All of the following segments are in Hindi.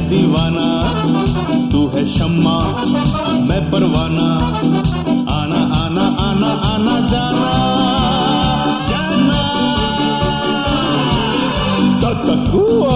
दीवाना, तू है शम्मा मैं परवाना। आना आना आना आना जाना जाना ततकुआ।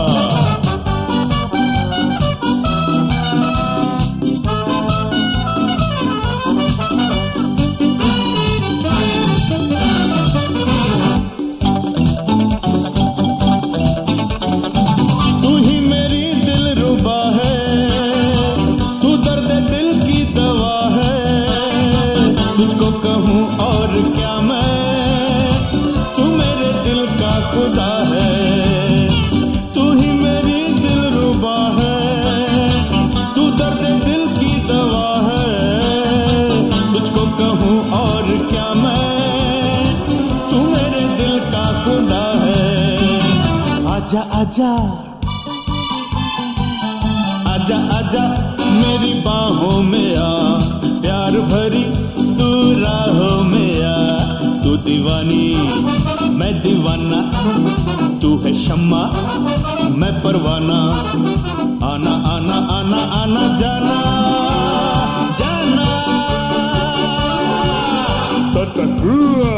तुझको कहूँ और क्या मैं, तू मेरे दिल का खुदा है। तू ही मेरी दिलरुबा है, तू दर्द दिल की दवा है। तुझको कहूँ और क्या मैं, तू मेरे दिल का खुदा है। आजा आजा आजा आजा मेरी बाहों में आ, प्यार भरी तू राहों में आ। तू दीवानी मैं दीवाना, तू है शम्मा मैं परवाना। आना आना आना आना जाना जाना ततकुआ।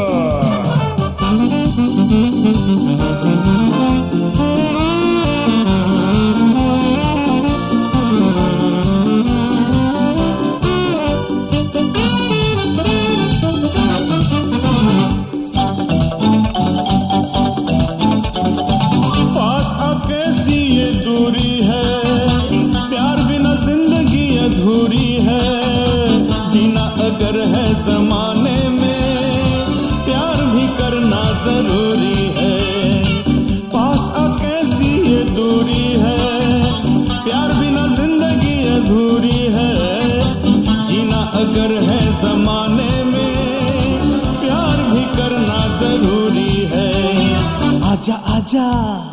अगर है जमाने में प्यार भी करना जरूरी है। पास आ कैसी ये दूरी है, प्यार बिना जिंदगी अधूरी है। जीना अगर है जमाने में प्यार भी करना जरूरी है। आजा आजा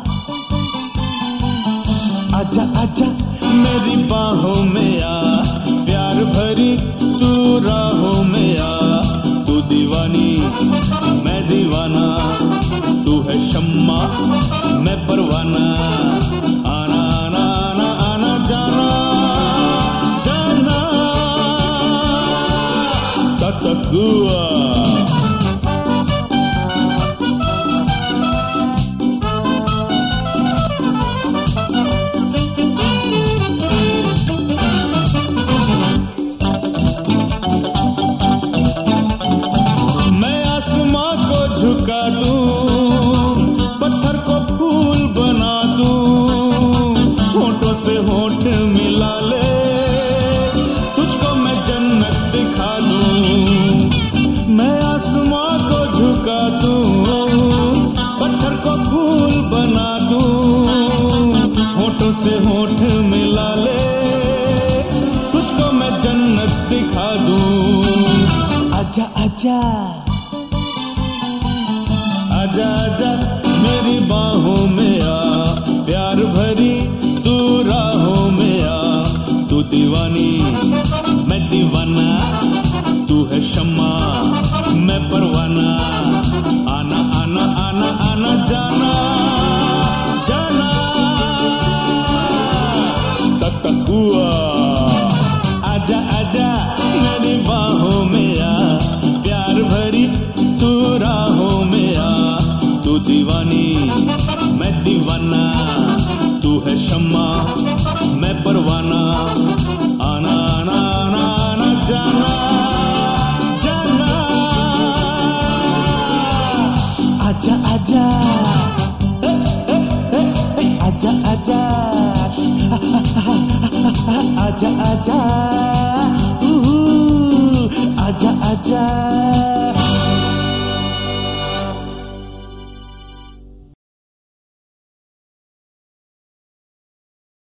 आजा आजा मेरी बाहों में आ, प्यार भरी तू राहों में आ। तू दीवानी मैं दीवाना, तू है शम्मा मैं परवाना। आना आना आना आना जाना जाना ततकुआ। झुका दूं, पत्थर को फूल बना दूं, होठों से होठ मिला ले, तुझको मैं जन्नत दिखा दूं। मैं आसमां को झुका दूं, पत्थर को फूल बना दूं, होठों से होठ मिला ले, तुझको मैं जन्नत दिखा दूं। आजा आजा आजा आजा मेरी बाहों में आ, प्यार भरी तू राहों में आ। तू दीवानी मैं दीवाना, तू है शम्मा मैं परवाना। आना आना आना आना जाना जाना ततकुआ। आजा आजा मेरी बाहों में आ, प्यार भरी तू राहों में आ। तू दीवानी मैं दीवाना, तू है शम्मा मैं परवाना। आना आना आना आना जाना जाना आजा आजा आजा आजा आजा आजा आजा आजा।